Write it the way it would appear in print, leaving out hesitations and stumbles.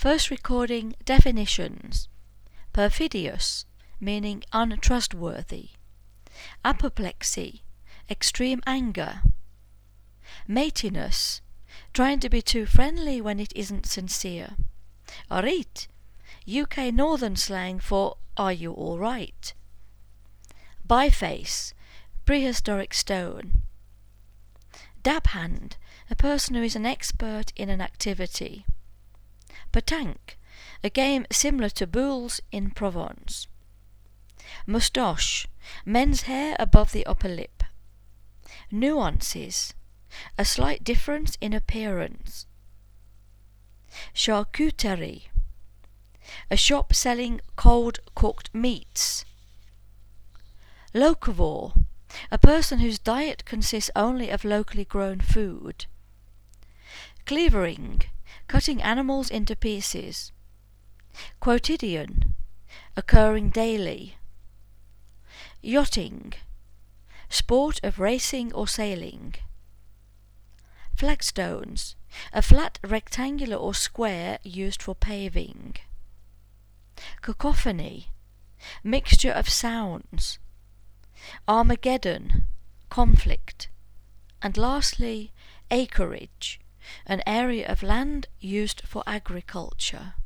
First recording definitions. Perfidious, meaning untrustworthy. Apoplexy, extreme anger. Matiness, trying to be too friendly when it isn't sincere. Alright, UK Northern slang for are you alright? Biface, prehistoric stone. Dab hand, a person who is an expert in an activity. Petanque, a game similar to boules in Provence. Moustache, men's hair above the upper lip. Nuances, a slight difference in appearance. Charcuterie, a shop selling cold cooked meats. Locavore, a person whose diet consists only of locally grown food. Cleavering, cutting animals into pieces. Quotidian, occurring daily. Yachting, sport of racing or sailing. Flagstones, a flat rectangular or square used for paving. Cacophony, mixture of sounds. Armageddon, conflict. And lastly, acreage, an area of land used for agriculture.